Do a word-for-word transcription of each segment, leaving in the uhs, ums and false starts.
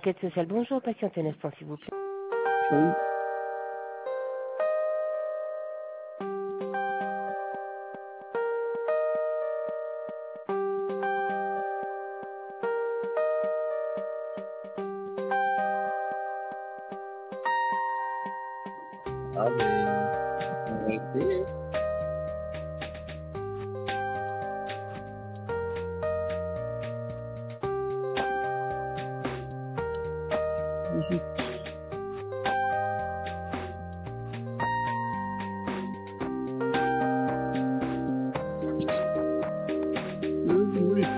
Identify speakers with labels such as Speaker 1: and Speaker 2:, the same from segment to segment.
Speaker 1: Enquête sociale, bonjour, patientez un instant s'il vous plaît.
Speaker 2: Oui. Ah, mais on va essayer. Mhm. Oui, oui.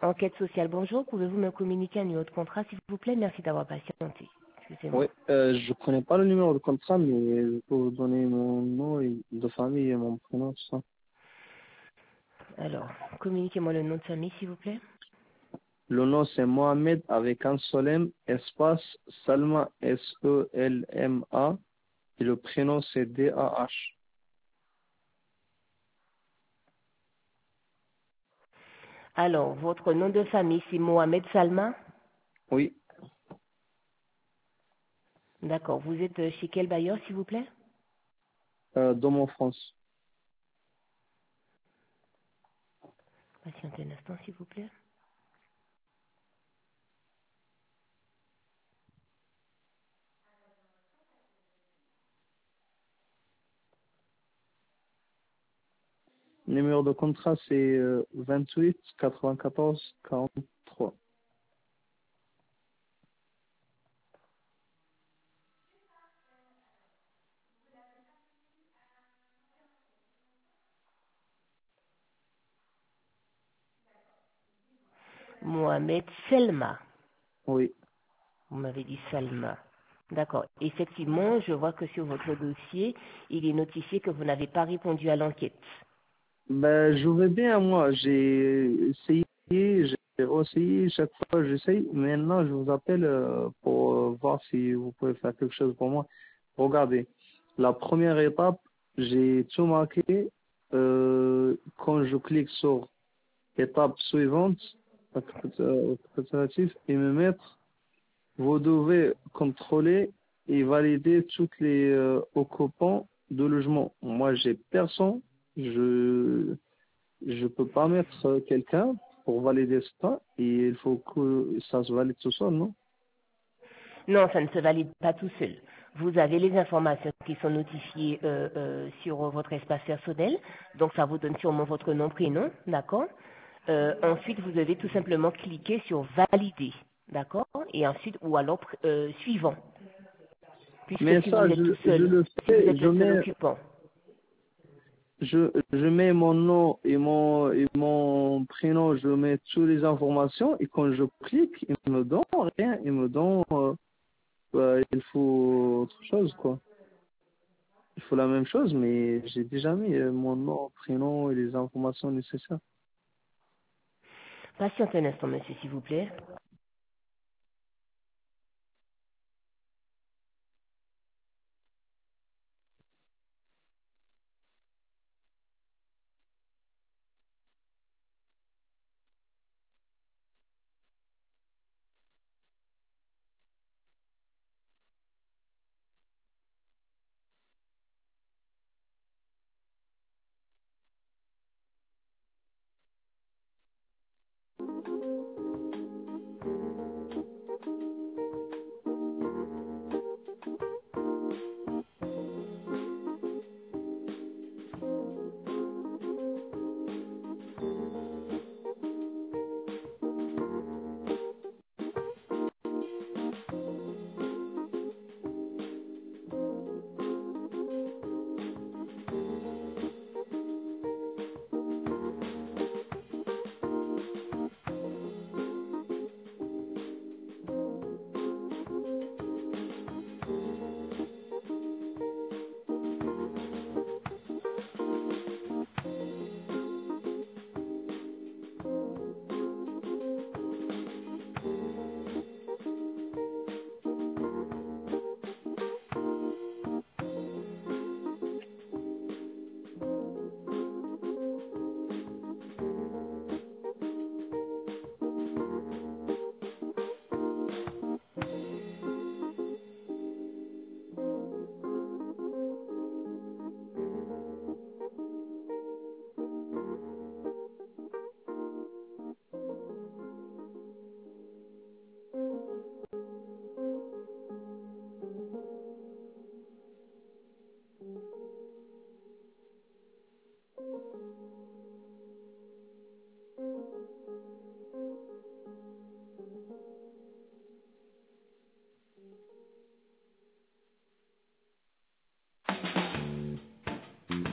Speaker 1: Enquête sociale, bonjour. Pouvez-vous me communiquer un numéro de contrat, s'il vous plaît? Merci d'avoir patienté.
Speaker 2: Oui,
Speaker 1: Excusez-moi.
Speaker 2: euh, je connais pas le numéro de contrat, mais je peux vous donner mon nom et- de famille et mon prénom, tout ça.
Speaker 1: Alors, communiquez-moi le nom de famille, s'il vous plaît.
Speaker 2: Le nom c'est Mohamed avec un seul M, espace Salma, S E L M A, et le prénom c'est D A H.
Speaker 1: Alors, votre nom de famille, c'est Mohamed Salma.
Speaker 2: Oui,
Speaker 1: D'accord. Vous êtes euh, chez quel bailleur, s'il vous plaît?
Speaker 2: euh, dans mon France.
Speaker 1: Patientez un instant, s'il vous plaît.
Speaker 2: Numéro de contrat c'est euh, vingt-huit quatre-vingt-quatorze quarante-trois.
Speaker 1: Mohamed Selma.
Speaker 2: Oui.
Speaker 1: Vous m'avez dit Salma. D'accord. Effectivement, je vois que sur votre dossier, il est notifié que vous n'avez pas répondu à l'enquête.
Speaker 2: Ben, je vais bien, moi. J'ai essayé, j'ai essayé, chaque fois j'essaye. Maintenant, je vous appelle euh, pour euh, voir si vous pouvez faire quelque chose pour moi. Regardez, la première étape, j'ai tout marqué. Euh, quand je clique sur étape suivante, alternative, et me mettre, vous devez contrôler et valider toutes les euh, occupants de logement. Moi, j'ai personne. Je je peux pas mettre euh, quelqu'un pour valider ça et il faut que ça se valide tout seul, non?
Speaker 1: Non, ça ne se valide pas tout seul. Vous avez les informations qui sont notifiées euh, euh, sur votre espace personnel. Donc, ça vous donne sûrement votre nom, prénom, d'accord? Euh, ensuite, vous devez tout simplement cliquer sur valider, d'accord? Et ensuite, ou alors euh, suivant, puisque
Speaker 2: Mais
Speaker 1: si
Speaker 2: ça,
Speaker 1: vous êtes
Speaker 2: je,
Speaker 1: tout
Speaker 2: je
Speaker 1: seul,
Speaker 2: le
Speaker 1: si vous
Speaker 2: fais,
Speaker 1: êtes
Speaker 2: je
Speaker 1: le seul
Speaker 2: mets,
Speaker 1: occupant.
Speaker 2: je, je mets mon nom et mon, et mon prénom, je mets toutes les informations et quand je clique, il me donne rien, il me donne, euh, bah, il faut autre chose, quoi. Il faut la même chose, mais j'ai déjà mis euh, mon nom, prénom et les informations nécessaires.
Speaker 1: Patientez un instant, monsieur, s'il vous plaît.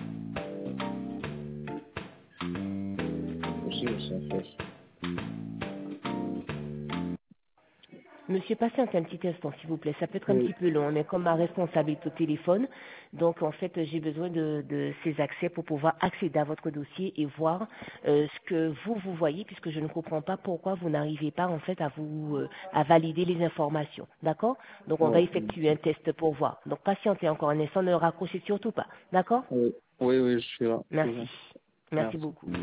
Speaker 2: Aussi, ça fait.
Speaker 1: Monsieur, patientez un petit instant, s'il vous plaît. Ça peut être un
Speaker 2: Oui.
Speaker 1: petit peu long, mais comme ma responsable est au téléphone, donc en fait, j'ai besoin de, de ces accès pour pouvoir accéder à votre dossier et voir euh, ce que vous, vous voyez, puisque je ne comprends pas pourquoi vous n'arrivez pas en fait à vous euh, à valider les informations. D'accord? Donc on va
Speaker 2: Oh,
Speaker 1: effectuer un test pour voir. Donc patientez encore un instant, ne raccrochez surtout pas. D'accord?
Speaker 2: oui, oui, oui, je suis là. Je suis là.
Speaker 1: Merci. Merci
Speaker 2: Merci.
Speaker 1: beaucoup.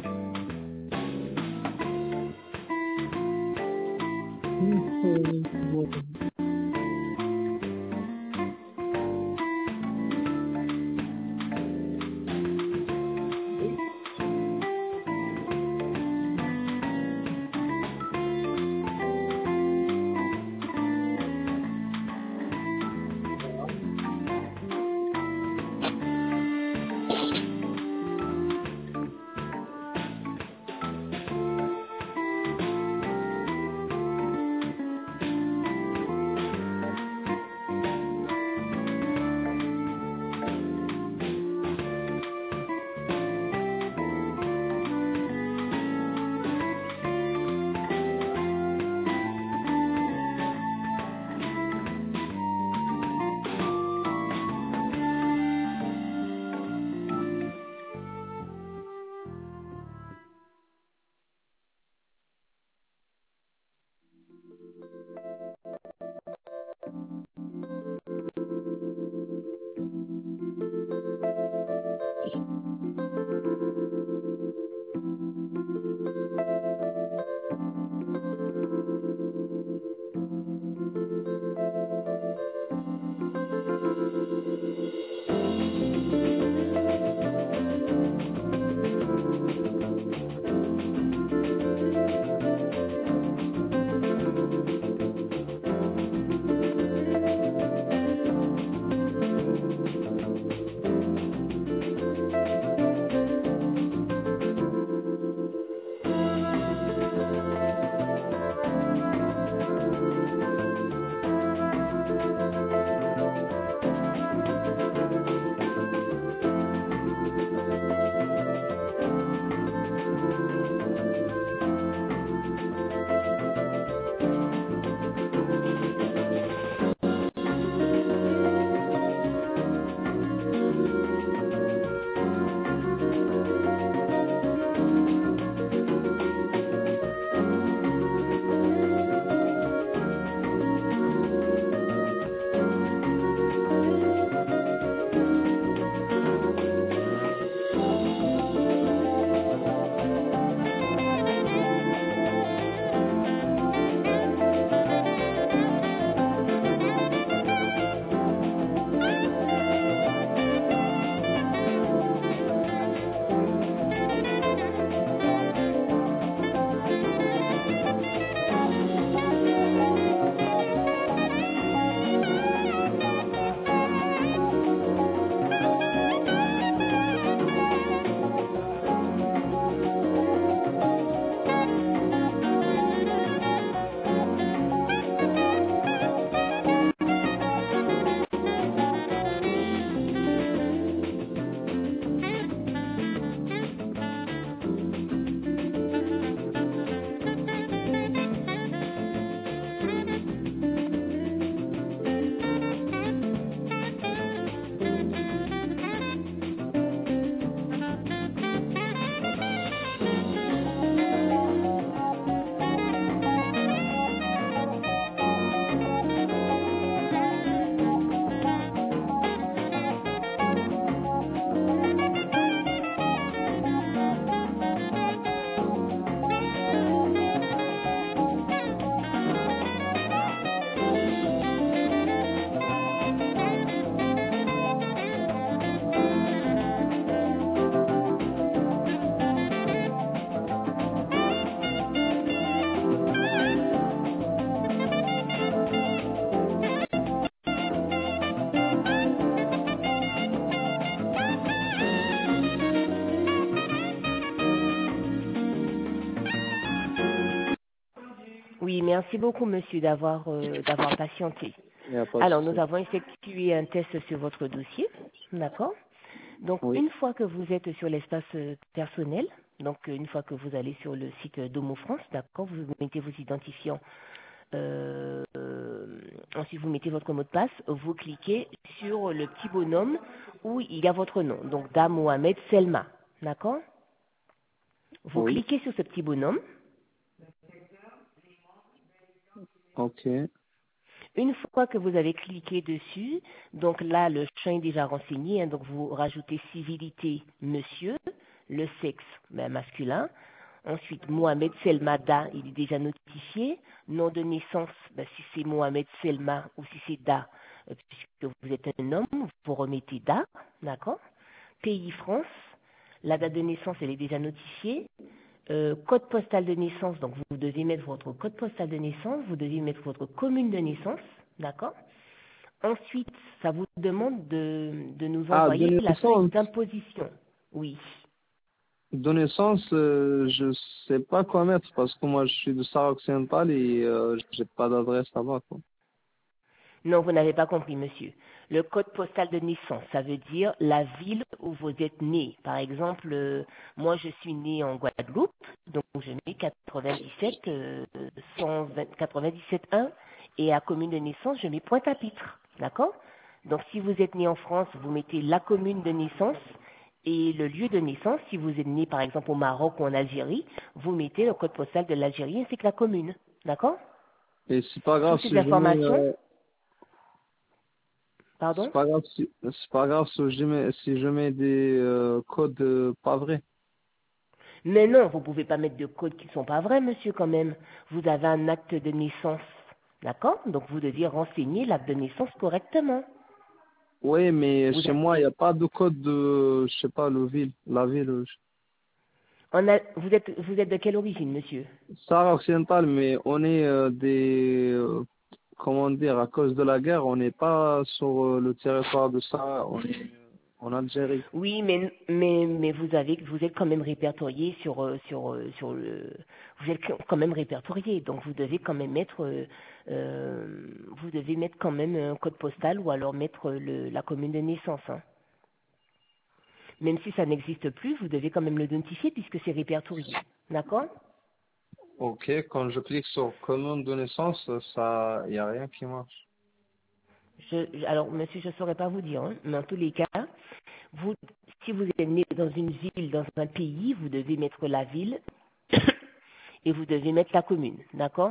Speaker 1: Oui, merci beaucoup, monsieur, d'avoir euh, d'avoir patienté.
Speaker 2: Il n'y a pas de
Speaker 1: Alors, nous
Speaker 2: souci.
Speaker 1: avons effectué un test sur votre dossier, d'accord? Donc,
Speaker 2: Oui.
Speaker 1: une fois que vous êtes sur l'espace euh, personnel, donc euh, une fois que vous allez sur le site d'Homo France, d'accord, vous mettez vos identifiants euh, Ensuite, vous mettez votre mot de passe. Vous cliquez sur le petit bonhomme où il y a votre nom. Donc, Da Mohamed Selma. D'accord? Vous
Speaker 2: Oui.
Speaker 1: cliquez sur ce petit bonhomme.
Speaker 2: Ok.
Speaker 1: Une fois que vous avez cliqué dessus, donc là, le champ est déjà renseigné. Hein, donc, vous rajoutez civilité, monsieur, le sexe ben, masculin. Ensuite, Mohamed Selmada, il est déjà notifié. Nom de naissance, ben, si c'est Mohamed Selma ou si c'est Da, euh, puisque vous êtes un homme, vous remettez Da, d'accord? Pays France, la date de naissance, elle est déjà notifiée. Euh, code postal de naissance, donc vous devez mettre votre code postal de naissance, vous devez mettre votre commune de naissance, d'accord? Ensuite, ça vous demande de, de nous
Speaker 2: Ah, de
Speaker 1: envoyer la feuille
Speaker 2: naissance.
Speaker 1: d'imposition. Oui.
Speaker 2: De naissance, euh, je sais pas quoi mettre parce que moi je suis de Sahara occidental et euh, j'ai pas d'adresse là-bas, quoi.
Speaker 1: Non, vous n'avez pas compris, monsieur. Le code postal de naissance, ça veut dire la ville où vous êtes né. Par exemple, euh, moi, je suis né en Guadeloupe, donc je mets quatre-vingt-dix-sept, euh, cent vingt, quatre-vingt-dix-sept un, et à commune de naissance, je mets Pointe-à-Pitre, d'accord? Donc, si vous êtes né en France, vous mettez la commune de naissance et le lieu de naissance. Si vous êtes né, par exemple, au Maroc ou en Algérie, vous mettez le code postal de l'Algérie ainsi que la commune, d'accord?
Speaker 2: Et c'est pas grave
Speaker 1: Toutes ces
Speaker 2: si je mets,
Speaker 1: informations,
Speaker 2: euh, c'est
Speaker 1: pardon?
Speaker 2: pas grave si, c'est pas grave si je mets, si je mets des euh, codes euh, pas vrais.
Speaker 1: Mais non, vous ne pouvez pas mettre de codes qui ne sont pas vrais, monsieur, quand même. Vous avez un acte de naissance, d'accord? Donc vous devez renseigner l'acte de naissance correctement.
Speaker 2: Oui, mais
Speaker 1: Vous,
Speaker 2: chez moi il n'y a pas de code de, je sais pas, le ville, la ville. euh,
Speaker 1: on a- vous, êtes, vous êtes de quelle origine, monsieur?
Speaker 2: Sahara occidental, mais on est euh, des, euh, comment dire, à cause de la guerre, on n'est pas sur euh, le territoire de Sahara, on est en Algérie.
Speaker 1: Oui, mais, mais, mais vous avez, vous êtes quand même répertorié sur, euh, sur, euh, sur le, vous êtes quand même répertorié, donc vous devez quand même mettre, euh, euh, vous devez mettre quand même un code postal ou alors mettre le, la commune de naissance, hein. Même si ça n'existe plus, vous devez quand même le notifier puisque c'est répertorié. D'accord?
Speaker 2: Ok, quand je clique sur commande de naissance, ça, il n'y a rien qui marche.
Speaker 1: Je, alors, monsieur, je ne saurais pas vous dire, hein, mais en tous les cas, vous, si vous êtes né dans une ville, dans un pays, vous devez mettre la ville et vous devez mettre la commune. D'accord?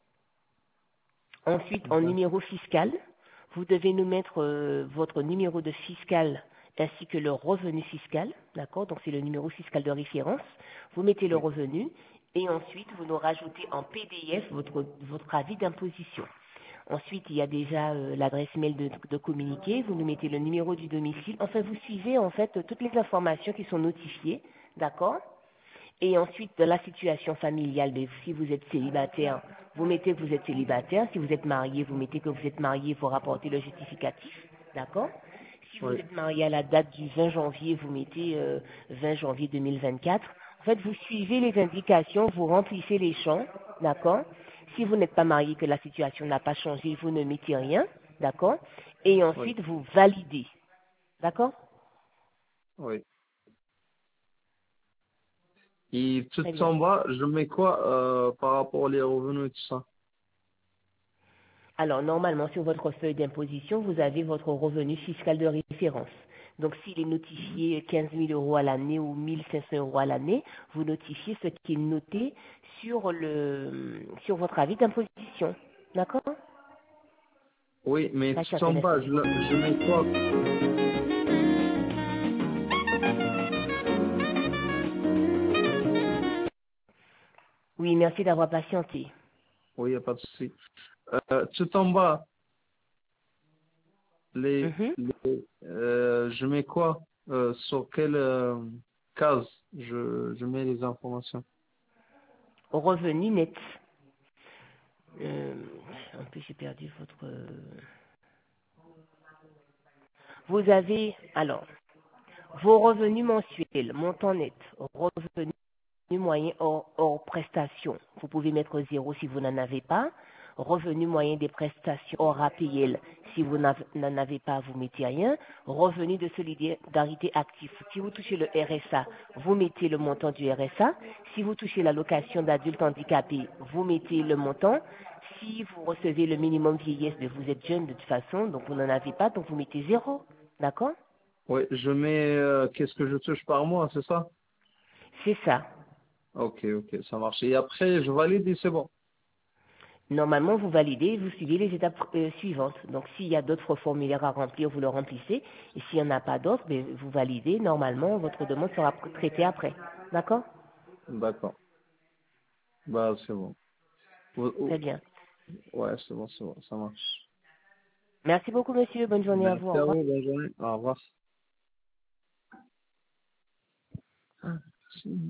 Speaker 1: Ensuite, en
Speaker 2: D'accord.
Speaker 1: numéro fiscal, vous devez nous mettre euh, votre numéro de fiscal ainsi que le revenu fiscal. D'accord? Donc, c'est le numéro fiscal de référence. Vous mettez le
Speaker 2: Oui.
Speaker 1: revenu et ensuite, vous nous rajoutez en P D F votre, votre avis d'imposition. Ensuite, il y a déjà euh, l'adresse mail de, de communiqué. Vous nous mettez le numéro du domicile. Enfin, vous suivez en fait toutes les informations qui sont notifiées. D'accord? Et ensuite, de la situation familiale, mais si vous êtes célibataire, vous mettez que vous êtes célibataire. Si vous êtes marié, vous mettez que vous êtes marié, il faut rapporter le justificatif. D'accord? Si vous
Speaker 2: Oui.
Speaker 1: êtes marié à la date du vingt janvier, vous mettez euh, vingt janvier deux mille vingt-quatre. En fait, vous suivez les indications, vous remplissez les champs. D'accord? Si vous n'êtes pas marié, que la situation n'a pas changé, vous ne mettez rien. D'accord? Et
Speaker 2: Oui.
Speaker 1: ensuite, vous validez. D'accord?
Speaker 2: Oui. Et tout
Speaker 1: Très bien.
Speaker 2: en bas, je mets quoi euh, par rapport aux revenus et tout ça?
Speaker 1: Alors, normalement, sur votre feuille d'imposition, vous avez votre revenu fiscal de référence. Donc, s'il est notifié quinze mille euros à l'année ou mille cinq cents euros à l'année, vous notifiez ce qui est noté sur, le, sur votre avis d'imposition. D'accord?
Speaker 2: Oui, mais tout
Speaker 1: Patientez
Speaker 2: en
Speaker 1: un instant,
Speaker 2: bas,
Speaker 1: s'il
Speaker 2: je,
Speaker 1: vous
Speaker 2: le-
Speaker 1: plaît.
Speaker 2: je mets quoi?
Speaker 1: Oui, merci d'avoir patienté.
Speaker 2: Oui, il n'y a pas de souci. Euh, tout en bas, les,
Speaker 1: Mhm.
Speaker 2: les euh, je mets quoi? Euh, sur quelle euh, case je, je mets les informations?
Speaker 1: Revenu net. Euh, en plus, j'ai perdu votre... Vous avez, alors, vos revenus mensuels, montant net, revenu moyen hors, hors prestation. Vous pouvez mettre zéro si vous n'en avez pas. revenu moyen des prestations hors A P L. Si vous n'avez- n'en avez pas, vous mettez rien. Revenu de solidarité active. Si vous touchez le R S A, vous mettez le montant du R S A. Si vous touchez l'allocation d'adulte handicapé, vous mettez le montant. Si vous recevez le minimum vieillesse, mais vous êtes jeune de toute façon, donc vous n'en avez pas, donc vous mettez zéro. D'accord?
Speaker 2: Oui, je mets euh, qu'est-ce que je touche par mois, c'est ça?
Speaker 1: C'est ça.
Speaker 2: Ok, ok, ça marche. Et après, je valide et c'est bon.
Speaker 1: Normalement, vous validez, vous suivez les étapes euh, suivantes. Donc, s'il y a d'autres formulaires à remplir, vous le remplissez. Et s'il n'y en a pas d'autres, ben, vous validez. Normalement, votre demande sera pr- traitée après. D'accord?
Speaker 2: D'accord. Bah, c'est bon. Ou-
Speaker 1: Très
Speaker 2: ou-
Speaker 1: bien.
Speaker 2: Ouais, c'est bon, c'est bon, ça marche.
Speaker 1: Merci beaucoup, monsieur. Bonne journée à vous.
Speaker 2: Merci
Speaker 1: Au
Speaker 2: à
Speaker 1: revoir.
Speaker 2: vous, bonne journée. Au revoir.